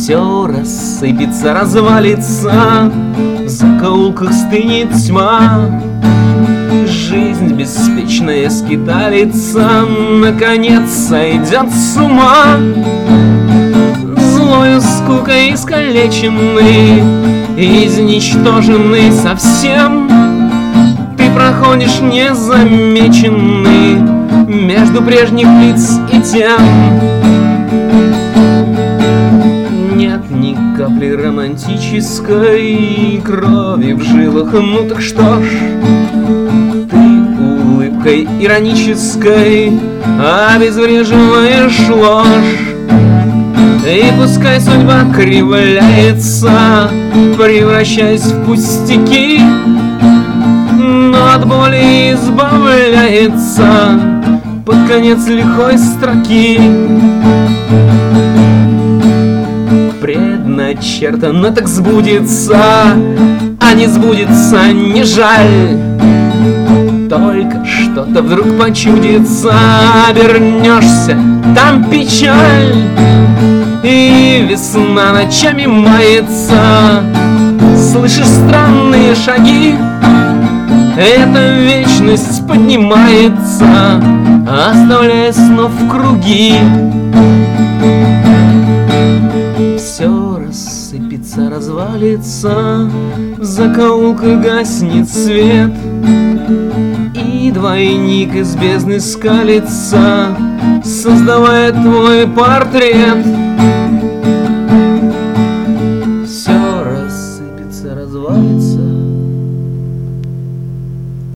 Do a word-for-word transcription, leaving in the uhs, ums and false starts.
Все рассыпется, развалится, в закоулках стынет тьма. Жизнь беспечная скиталица, наконец сойдет с ума. Злою скукой искалеченный, изничтоженный совсем, ты проходишь незамеченный между прежних лиц и тем. Нет ни капли романтической крови в жилах, ну так что ж, ты улыбкой иронической обезвреживаешь ложь. И пускай судьба кривляется, превращаясь в пустяки, но от боли избавляется под конец лихой строки. Предначертано так сбудется, а не сбудется не жаль. Только что-то вдруг почудится, обернешься, там печаль. И весна ночами мается, слышишь странные шаги, эта вечность поднимается, оставляя снов в круги. Все рассыпется, развалится, в закоулках гаснет свет, и двойник из бездны скалится, создавая твой портрет.